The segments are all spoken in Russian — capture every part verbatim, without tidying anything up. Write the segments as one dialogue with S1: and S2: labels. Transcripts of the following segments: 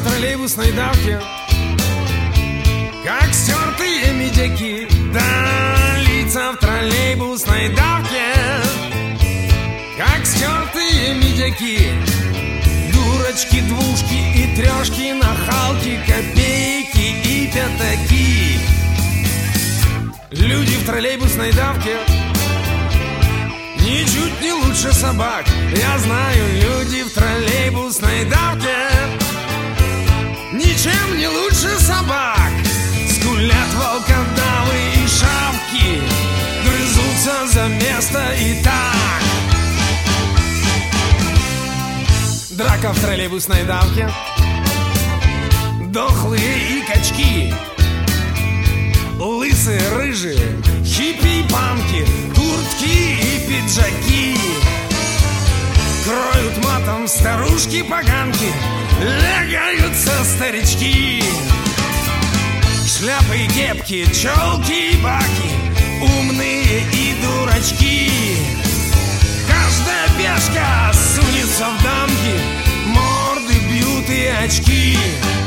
S1: троллейбусной давке, как стертые медяки. Да, лица в троллейбусной давке, как стертые медяки. Дурочки, двушки и трешки, нахалки, копейки и пятаки. Люди в троллейбусной давке ничуть не лучше собак. Я знаю, люди в троллейбусной давке ничем не лучше собак. Скулят волкодавы и шавки, грызутся за место и так. Драка в троллейбусной давке, дохлые и качки, лысые, рыжие, хиппи и панки, куртки и пиджаки. Кроют матом старушки-поганки, лягаются старички. Шляпы и кепки, челки и баки, умные и дурачки. Каждая пешка сунется в дамки, морды бьют и очки.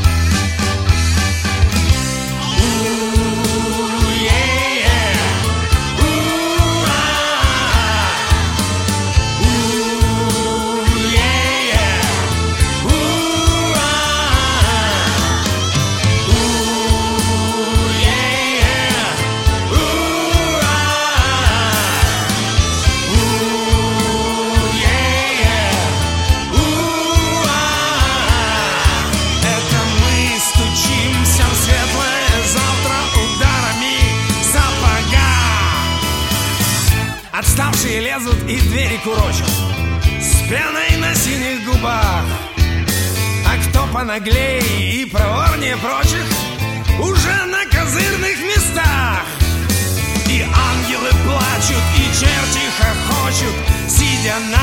S1: Отставшие лезут и двери курочат с пеной на синих губах. А кто понаглее и проворнее прочих уже на козырных местах. И ангелы плачут, и черти хохочут, сидя на